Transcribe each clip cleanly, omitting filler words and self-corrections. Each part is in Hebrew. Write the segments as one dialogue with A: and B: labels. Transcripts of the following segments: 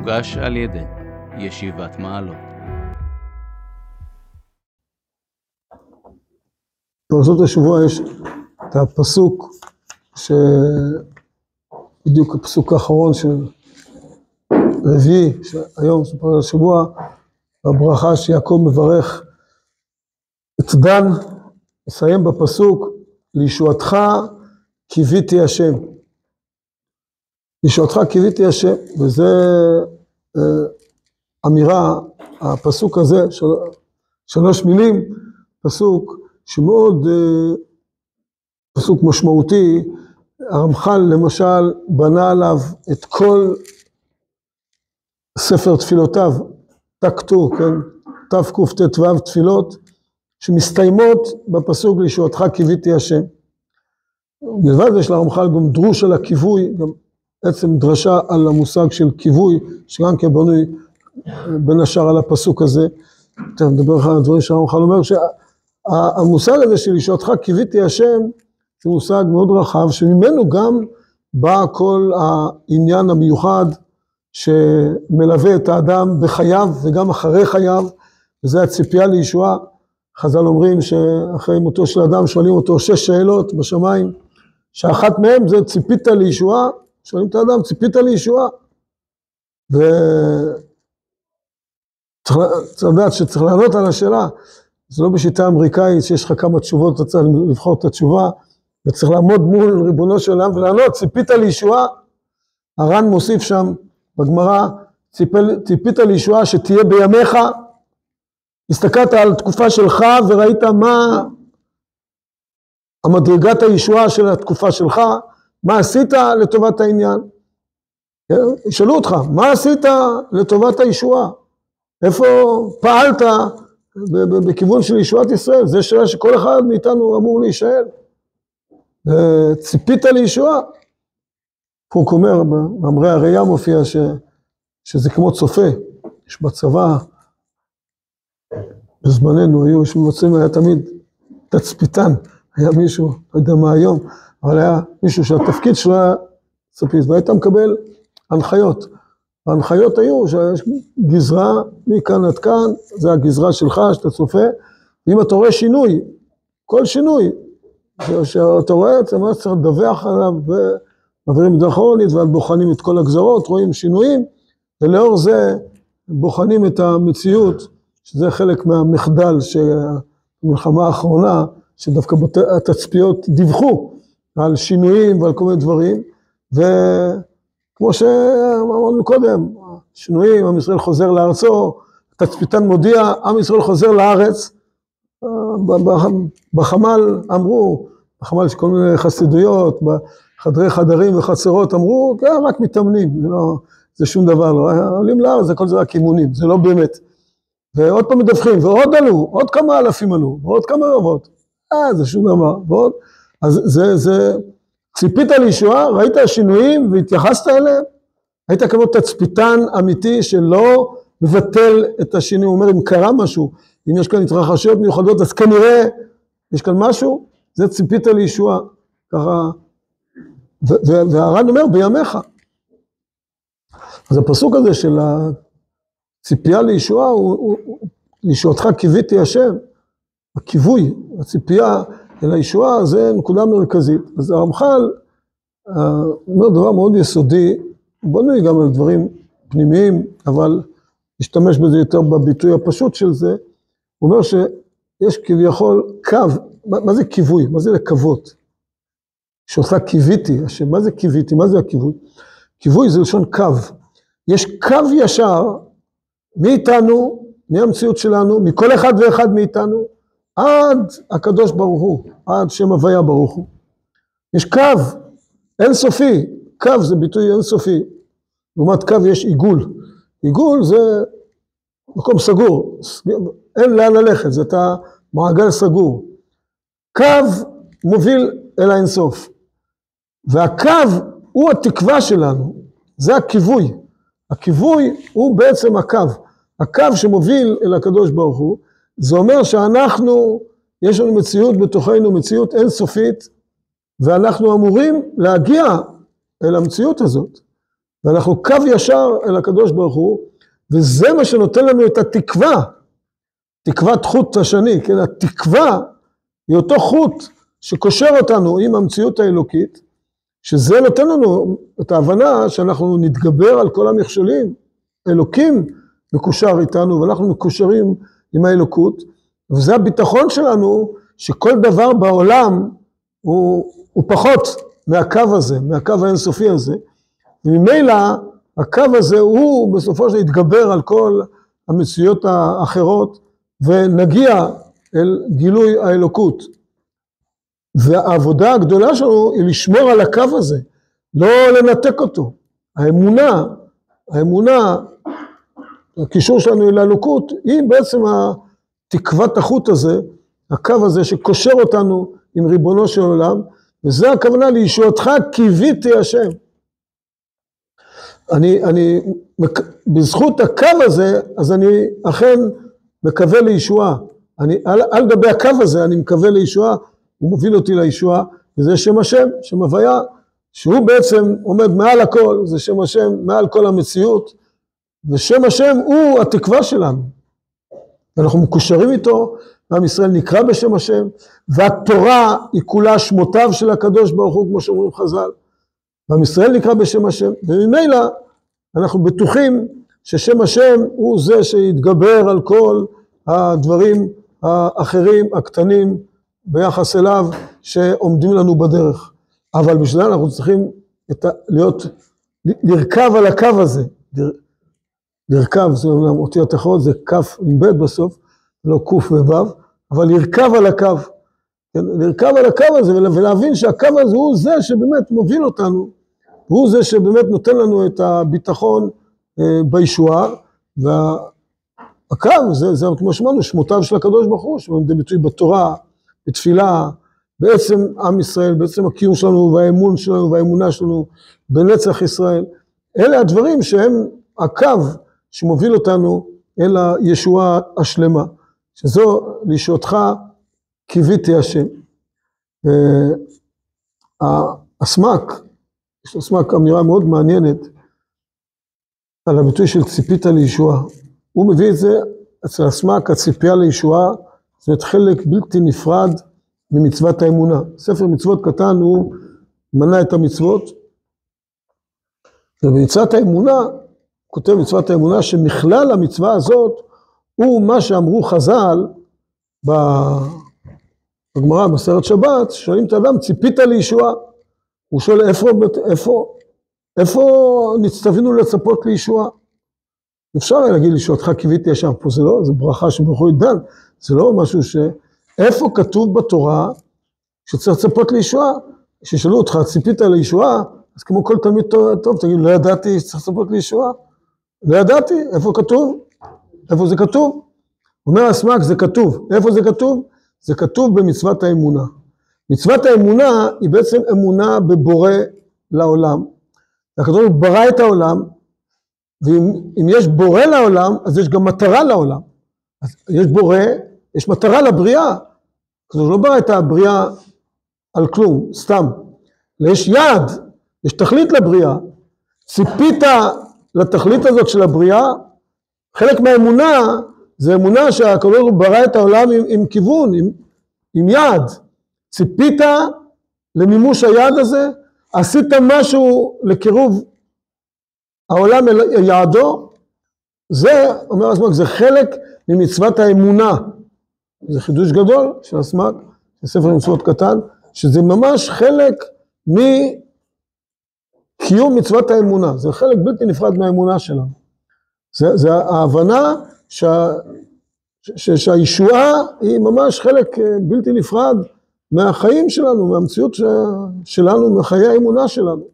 A: מוגש על ידי ישיבת מעלות.
B: פרשת השבוע יש את הפסוק בדיוק הפסוק האחרון של רביעי, שהיום של פרשת השבוע, הברכה שיעקב מברך את דן, מסיים בפסוק, לישועתך קיוויתי השם. לישועתך קיוויתי השם, וזה אמירה, הפסוק הזה, שלוש מילים, פסוק שמאוד, פסוק משמעותי. הרמח"ל למשל בנה עליו את כל ספר תפילותיו, תקטו, כן, תקט"ו תפילות, שמסתיימות בפסוק לישועתך קיוויתי השם. מלבד זה יש לרמח"ל גם דרוש על הכיווי, גם עצם דרשה על המושג של כיווי, שגם כן בנוי בין השאר על הפסוק הזה. נדבר לך על הדברים שהרמח"ל אומר, שהמושג הזה של לישועתך קיוויתי השם, זה מושג מאוד רחב, שממנו גם בא כל העניין המיוחד, שמלווה את האדם בחייו וגם אחרי חייו, וזה הציפייה לישועה. חז"ל אומרים שאחרי מותו של אדם שואלים אותו 6 שאלות בשמיים, שאחת מהם זה ציפית לישועה, שואלים את האדם ציפית לישועה, וצריך לדעת שצריך לענות על השאלה, זה לא בשיטה אמריקאית שיש לך כמה תשובות, אתה צריך לבחור את התשובה, וצריך לעמוד מול ריבונו של עולם ולענות, ציפית לישועה. הר"ן מוסיף שם בגמרא, ציפית לישועה שתהיה בימיך, הסתכלת על תקופה שלך וראית מה המדרגת הישועה של התקופה שלך, מה עשית לטובת העניין. ישאלו אותך, מה עשית לטובת הישועה? איפה פעלת בכיוון של ישועת ישראל? זו שאלה שכל אחד מאיתנו אמור להישאל. ציפית לישועה. פוק אומר, במאמרי הראייה מופיע שזה כמו צופה. יש בצבא, בזמננו היו שמוצאים, היה תמיד תצפיתן, היה מישהו, לא יודע מה היום, אבל היה מישהו שהתפקיד שלו היה צפית, והיית מקבל הנחיות. ההנחיות היו שיש גזרה מכאן עד כאן, זה הגזרה שלך שאתה צופה, ואם אתה רואה שינוי, כל שינוי, שאתה רואה, אתה ממש צריך לדווח עליו, ומעבירים דרך כרונית, ואז בוחנים את כל הגזרות, רואים שינויים, ולאור זה בוחנים את המציאות, שזה חלק מהמחדל שהמלחמה האחרונה, שדווקא התצפיות דיווחו על שינויים ועל כל מיני דברים, וכמו שאמרנו קודם, שינויים, עם ישראל חוזר לארצו, התצפיתן מודיע, עם ישראל חוזר לארץ, בחמ"ל אמרו, בחמ"ל של כל מיני חסידויות, בחדרי חדרים וחצרות אמרו, כן, רק מתאמנים, זה שום דבר, לא, עולים לארץ, הכל זה רק אימונים, זה לא באמת. ועוד פעם מדווחים, ועוד עלו, עוד כמה אלפים עלו, ועוד כמה רבות. זה שום דבר, ועוד. אז זה, ציפית לישועה, ראית השינויים והתייחסת אליהם, היית כמו תצפיתן אמיתי שלא מבטל את השינוי, הוא אומר, אם קרה משהו, אם יש כאן התרחשויות מיוחדות, אז כנראה יש כאן משהו, זה ציפית לישועה, ככה, והר"ן אומר, בימיך. אז הפסוק הזה של הציפייה לישועה, לישועתך קיוויתי השם, הכיווי, הציפייה אל הישועה, זה נקודה מרכזית. אז הרמח"ל אומר דבר מאוד יסודי, הוא בנוי גם על דברים פנימיים, אבל להשתמש בזה יותר בביטוי הפשוט של זה, הוא אומר שיש כביכול קו, מה זה כיווי? מה זה לקוות? לישועתך קיוויתי השם, מה זה קיוויתי? מה זה הכיווי? כיווי זה לשון קו. יש קו ישר מאיתנו, מהמציאות שלנו, מכל אחד ואחד מאיתנו, עד הקדוש ברוך הוא, עד שם הוויה ברוך הוא. יש קו אינסופי, קו זה ביטוי אינסופי, לעומת קו יש עיגול. עיגול זה מקום סגור, אין לאן ללכת, זה את המעגל סגור. קו מוביל אל האינסוף, והקו הוא התקווה שלנו, זה הכיווי. הכיווי הוא בעצם הקו, הקו שמוביל אל הקדוש ברוך הוא, זה אומר שאנחנו, יש לנו מציאות בתוכנו, מציאות אינסופית, ואנחנו אמורים להגיע אל המציאות הזאת. ואנחנו קו ישר אל הקדוש ברוך הוא, וזה מה שנותן לנו את התקווה, תקוות חוט השני, כן? התקווה היא אותו חוט שקושר אותנו עם המציאות האלוקית, שזה נותן לנו את ההבנה שאנחנו נתגבר על כל המכשולים, אלוקים מקושר איתנו, ואנחנו מקושרים עם האלוקות, וזה הביטחון שלנו, שכל דבר בעולם הוא פחות מהקו הזה, מהקו האינסופי הזה, וממילא הקו הזה הוא בסופו של יתגבר על כל המציאות האחרות, ונגיע אל גילוי האלוקות. והעבודה הגדולה שלנו היא לשמור על הקו הזה, לא לנתק אותו. האמונה, הקישור שלנו אל האלוקות, היא בעצם תקוות החוט הזה, הקו הזה שקושר אותנו עם ריבונו של עולם, וזה הכוונה לישועתך קיוויתי השם. בזכות הקו הזה, אז אני אכן מקווה לישועה. על גבי הקו הזה אני מקווה לישועה, הוא מוביל אותי לישועה, וזה שם השם, שם הוויה, שהוא בעצם עומד מעל הכל, זה שם השם מעל כל המציאות, ושם השם הוא התקווה שלנו. אנחנו מקושרים איתו, עם ישראל נקרא בשם השם, והתורה היא כולה שמותיו של הקדוש ברוך הוא, כמו שאומרים חז"ל, ועם ישראל נקרא בשם השם, וממילא אנחנו בטוחים ששם השם הוא זה שיתגבר על כל הדברים האחרים, הקטנים, ביחס אליו, שעומדים לנו בדרך. אבל בשביל זה אנחנו צריכים לרכב על הקו הזה, לרכב, זה אומנם אותיות אחרות, זה כף עם ב' בסוף, לא קוף ובב, אבל לרכב על הקו, לרכב על הקו הזה, ולהבין שהקו הזה הוא זה שבאמת מוביל אותנו, והוא זה שבאמת נותן לנו את הביטחון בישועה, והקו זה כמו שמענו, שמותיו של הקדוש ברוך הוא, שמעמד ביטוי בתורה, בתפילה, בעצם עם ישראל, בעצם הקיום שלנו והאמון שלנו והאמונה שלנו בנצח ישראל, אלה הדברים שהם הקו שמוביל אותנו אל הישועה השלמה, שזו לישועתך קיוויתי השם. הסמ"ק, יש לסמ"ק אמירה מאוד מעניינת, על הביטוי של ציפית לישועה. הוא מביא את זה, אצל הסמ"ק הציפייה לישועה, זאת אומרת חלק בלתי נפרד ממצוות האמונה. ספר מצוות קטן הוא מנה את המצוות, ובמצוות האמונה, כותב מצוות האמונה שמכלל המצווה הזאת, הוא מה שאמרו חז"ל בגמרא בסרט שבת, שואלים את האדם, ציפית לישועה? הוא שואל איפה נצטווינו לצפות לישועה? אפשר להגיד לישועתך קיוויתי השם, פה זה לא, זה ברכה שברוך הוא ידן, זה לא משהו איפה כתוב בתורה שצריך לצפות לישועה? כששאלו אותך, ציפית לישועה, אז כמו כל תלמיד טוב, תגיד, לא ידעתי שצריך לצפות לישועה? לא ידעתי, איפה כתוב? איפה זה כתוב? אומר הסמ"ק, זה כתוב. איפה זה כתוב? זה כתוב במצוות האמונה. מצוות האמונה היא בעצם אמונה בבורא לעולם. הקדוש ברוך הוא ברא את העולם, ואם יש בורא לעולם, אז יש גם מטרה לעולם. אז יש בורא, יש מטרה לבריאה. הקדוש לא ברא את הבריאה על כלום, סתם. יש יעד, יש תכלית לבריאה. ציפית לתכלית הזאת של הבריאה, חלק מהאמונה, זה אמונה שהקדוש ברוך הוא ברא את העולם עם כיוון, עם יעד. ציפית למימוש היעד הזה, עשית משהו לקירוב העולם אל יעדו, זה, אומר הסמ"ק, זה חלק ממצוות האמונה. זה חידוש גדול של הסמ"ק, של ספר מצוות קטן, שזה ממש חלק מקיום מצוות האמונה. זה חלק בלתי נפרד מהאמונה שלנו. זה ההבנה שהישועה היא ממש חלק בלתי נפרד מהחיים שלנו, מהמציאות שלנו, מחיי האמונה שלנו.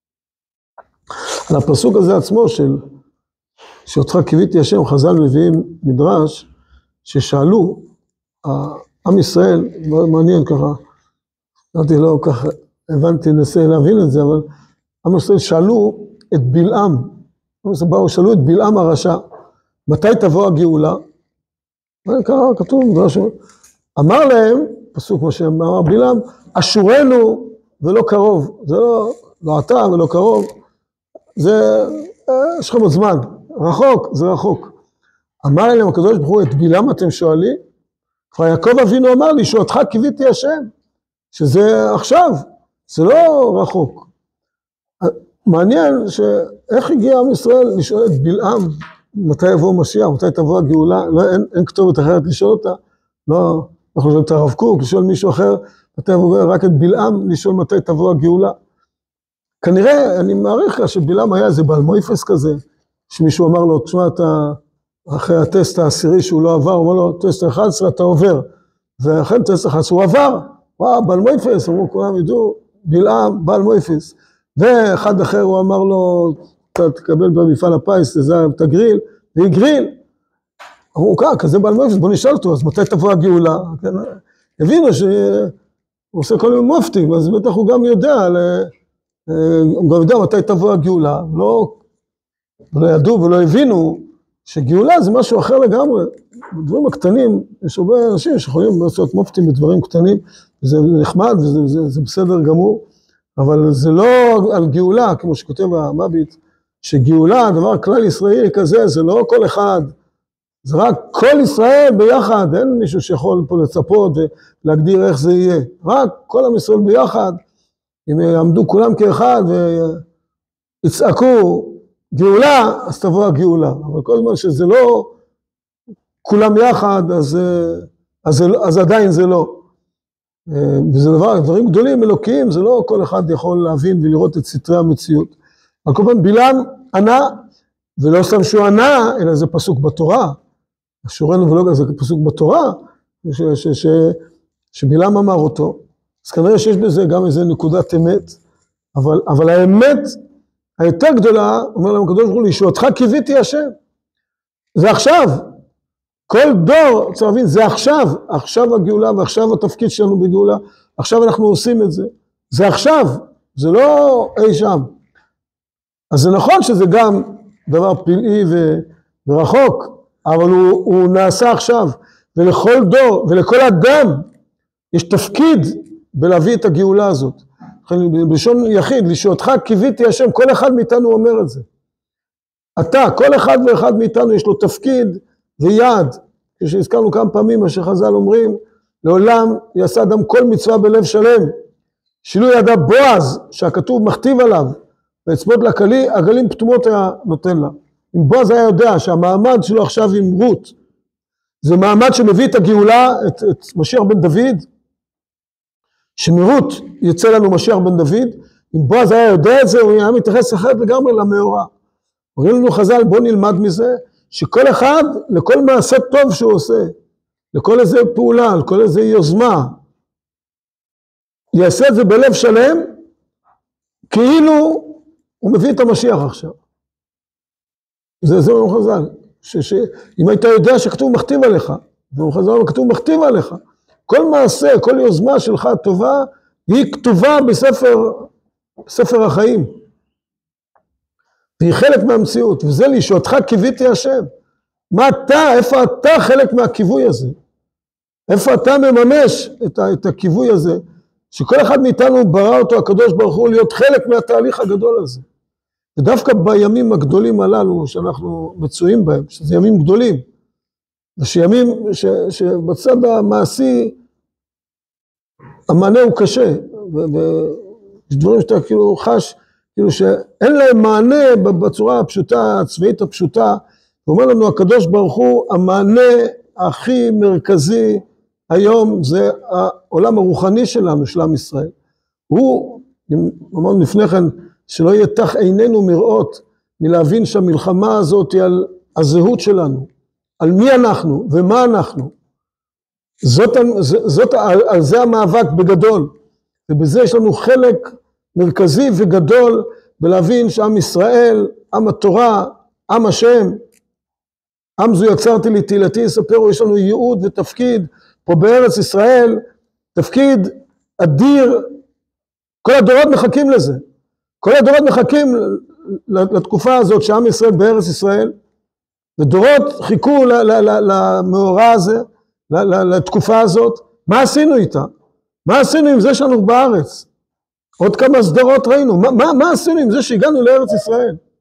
B: על הפסוק הזה עצמו שאותך קיוויתי השם, חז"ל מביאים מדרש ששאלו, עם ישראל, מאוד מעניין ככה, אמרתי לא ככה, הבנתי, ננסה להבין את זה, אבל עם ישראל שאלו את בלעם, שאלו את בלעם הרשע, מתי תבוא הגאולה? קרה, כתוב, אמר להם, פסוק כמו שאמר בלעם, אשורנו ולא קרוב, זה לא אתה ולא קרוב, יש לכם עוד זמן, רחוק, זה רחוק. אמר אליהם הקדוש ברוך הוא, את בלעם אתם שואלים? כבר יעקב אבינו אמר לי, שואתך קיוויתי השם, שזה עכשיו, זה לא רחוק. מעניין שאיך הגיע עם ישראל לשאול את בלעם, מתי יבוא משיח, מתי תבוא הגאולה, לא, אין כתובת אחרת לשאול אותה, לא, אנחנו שואלים את הרב קוק, לשאול מישהו אחר, מתי יבוא, רק את בלעם לשאול מתי תבוא הגאולה. כנראה, אני מעריך שבלעם היה איזה בעל מויפס כזה, שמישהו אמר לו, תשמע, אתה, אחרי הטסט העשירי שהוא לא עבר, הוא אומר לו, טסט 11 אתה עובר, ואחרי טסט 11 הוא עבר, וואו, בעל מויפס, אמרו, כולם ידעו, בלעם, בעל מויפס, ואחד אחר הוא אמר לו, אתה תקבל במפעל הפיס, את הגריל, והגריל, אמרו, כזה בעל מויפס, בוא נשאל אותו, אז מתי תבוא הגאולה? הבינו שהוא עושה כל מיני מופתים, אז בטח הוא גם יודע, הוא גם יודע מתי תבוא הגאולה, לא ידעו ולא הבינו שגאולה זה משהו אחר לגמרי. בדברים הקטנים, יש הרבה אנשים שיכולים לעשות מופתים בדברים קטנים, וזה נחמד וזה בסדר גמור, אבל זה לא על גאולה, כמו שכותב המביט, שגאולה, דבר כלל ישראלי כזה, זה לא כל אחד, זה רק כל ישראל ביחד, אין מישהו שיכול פה לצפות ולהגדיר איך זה יהיה, רק כל עם ישראל ביחד, אם יעמדו כולם כאחד ויצעקו גאולה, אז תבוא הגאולה. אבל כל זמן שזה לא כולם יחד, אז עדיין זה לא. וזה דברים גדולים, אלוקיים, זה לא כל אחד יכול להבין ולראות את סתרי המציאות. על כל פעם בלעם ענה, ולא סתם שהוא ענה, אלא זה פסוק בתורה. שורנו ולא זה פסוק בתורה, שבלעם אמר אותו. אז כנראה שיש בזה גם איזה נקודת אמת, אבל האמת היותר גדולה, אומר להם הקדוש ברוך הוא, לישועתך קיוויתי השם. זה עכשיו. כל דור, צריך להבין, זה עכשיו הגאולה, ועכשיו התפקיד שלנו בגאולה, עכשיו אנחנו עושים את זה. זה עכשיו, זה לא אי שם. אז זה נכון שזה גם דבר פלאי ורחוק, אבל הוא נעשה עכשיו, ולכל דור ולכל אדם יש תפקיד בלהביא את הגאולה הזאת. בלשון יחיד, לישועתך קיוויתי השם, כל אחד מאיתנו אומר את זה. אתה, כל אחד ואחד מאיתנו יש לו תפקיד ויעד, כשהזכרנו כמה פעמים, מה שחז"ל אומרים, לעולם יעשה אדם כל מצווה בלב שלם, שילו ידע בועז, שהכתוב מכתיב עליו, ואצבעות לכלי, הגלים פתומות היה נותן לה. אם בועז היה יודע שהמעמד שלו עכשיו עם רות, זה מעמד שמביא את הגאולה, את משיח בן דוד, שמרות יצא לנו משיח בן דוד, אם בועז היה יודע את זה, הוא היה מתייחס אחרת לגמרי למאורע. אומרים לנו חז"ל, בוא נלמד מזה, שכל אחד, לכל מעשה טוב שהוא עושה, לכל איזה פעולה, לכל איזה יוזמה, יעשה את זה בלב שלם, כאילו הוא מביא את המשיח עכשיו. זה אומר חז"ל, שאם היית יודע שכתוב מכתיב עליך, ואומר חז"ל, כתוב מכתיב עליך, כל מעשה, כל יוזמה שלך טובה, היא כתובה בספר החיים. והיא חלק מהמציאות, וזה לישועתך קיוויתי השם. מה אתה, איפה אתה חלק מהכיווי הזה? איפה אתה מממש את הכיווי הזה? שכל אחד מאיתנו ברא אותו הקדוש ברוך הוא להיות חלק מהתהליך הגדול הזה. ודווקא בימים הגדולים הללו שאנחנו מצויים בהם, שזה ימים גדולים, ושימים שבצד המעשי המענה הוא קשה, ויש דברים שאתה כאילו חש, כאילו שאין להם מענה בצורה הפשוטה, הצבאית הפשוטה, ואומר לנו הקדוש ברוך הוא, המענה הכי מרכזי היום זה העולם הרוחני שלנו, של עם ישראל. הוא, אמרנו לפני כן, שלא יתח עינינו מראות, מלהבין שהמלחמה הזאת היא על הזהות שלנו, על מי אנחנו ומה אנחנו. על זה המאבק בגדול, ובזה יש לנו חלק מרכזי וגדול, בלהבין שעם ישראל, עם התורה, עם השם, עם זו יצרתי לי תהילתי יספרו, יש לנו ייעוד ותפקיד, פה בארץ ישראל, תפקיד אדיר, כל הדורות מחכים לזה, כל הדורות מחכים לתקופה הזאת שעם ישראל בארץ ישראל, ודורות חיכו למאורע הזה, לתקופה הזאת. מה עשינו איתה? מה עשינו עם זה שאנחנו בארץ? עוד כמה סדרות ראינו, מה עשינו עם זה שהגענו לארץ ישראל?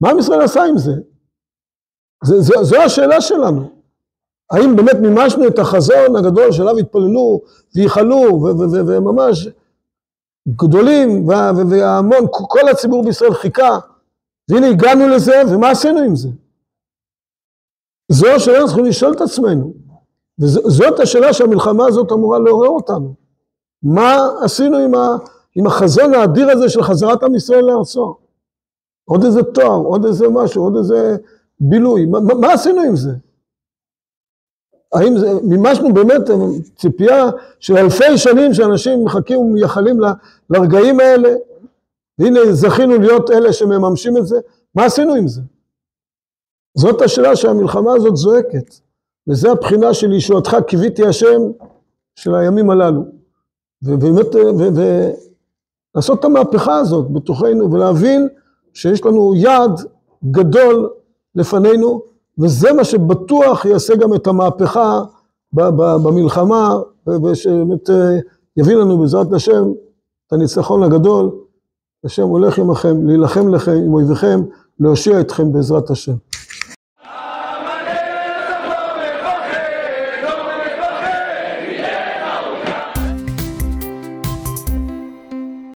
B: מה עם ישראל עשה עם זה? זו השאלה שלנו. האם באמת מימשנו את החזון הגדול שלו התפללו וייחלו וממש גדולים והמון, כל הציבור בישראל חיכה, והנה הגענו לזה, ומה עשינו עם זה? זו השאלה אנחנו צריכים לשאול את עצמנו, וזאת השאלה שהמלחמה הזאת אמורה לעורר אותנו. מה עשינו עם החזון האדיר הזה של חזרת עם ישראל לארצו? עוד איזה תואר, עוד איזה משהו, עוד איזה בילוי, מה עשינו עם זה? האם זה, מימשנו באמת ציפייה של אלפי שנים שאנשים מחכים ומייחלים לרגעים האלה, והנה זכינו להיות אלה שמממשים את זה, מה עשינו עם זה? זאת השאלה שהמלחמה הזאת זועקת, וזה הבחינה של ישועתך קיוויתי השם של הימים הללו, ובאמת, לעשות את המהפכה הזאת בתוכנו, ולהבין שיש לנו יעד גדול לפנינו, וזה מה שבטוח יעשה גם את המהפכה במלחמה, ושבאמת יביא לנו בעזרת השם את הניצחון הגדול. השם הולך עמכם, להילחם לכם עם אויביכם, להושיע אתכם בעזרת השם.